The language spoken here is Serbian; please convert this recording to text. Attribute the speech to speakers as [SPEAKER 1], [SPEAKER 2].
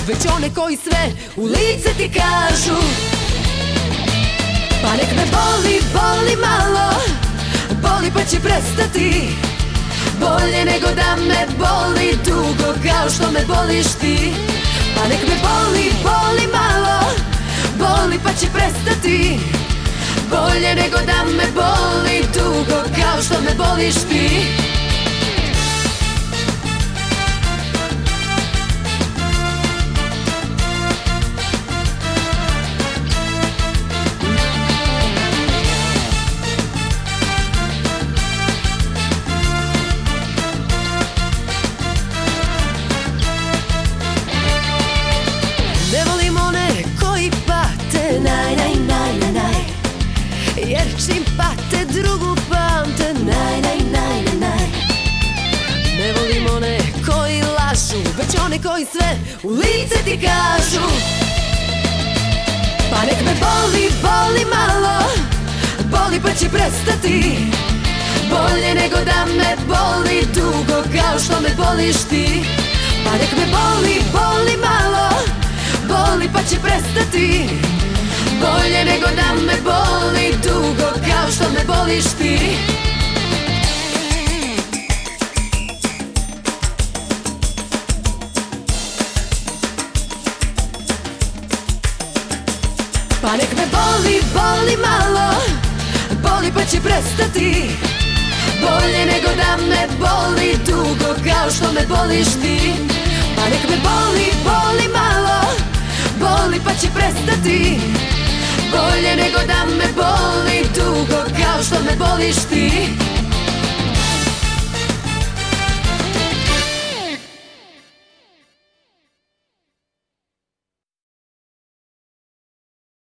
[SPEAKER 1] već one koji sve u lice ti kažu. Pa nek me boli, boli malo, boli pa će prestati. Bolje nego da me boli dugo kao što me boliš ti. Pa nek me boli, boli malo, boli pa će prestati. Bolje nego da me boli dugo kao što me boliš ti. Ne volim one koji pate, naj, naj, naj, naj, naj. Jer čim pate drugu pamte, naj, naj, naj, naj, naj. Ne volim one koji lažu, već one koji sve u lice ti kažu. Pa nek me boli, boli malo, boli pa će prestati. Bolje nego da me boli dugo kao što me boliš ti. Pa nek me boli, boli malo, boli pa će prestati. Bolje nego da me boli dugo kao što me boliš ti. Pa nek me boli, boli malo, boli pa će prestati. Bolje nego da me boli dugo kao što me boliš ti. Pa nek me boli, boli malo, boli pa će prestati. Bolje nego da me boli dugo kao što me boliš ti.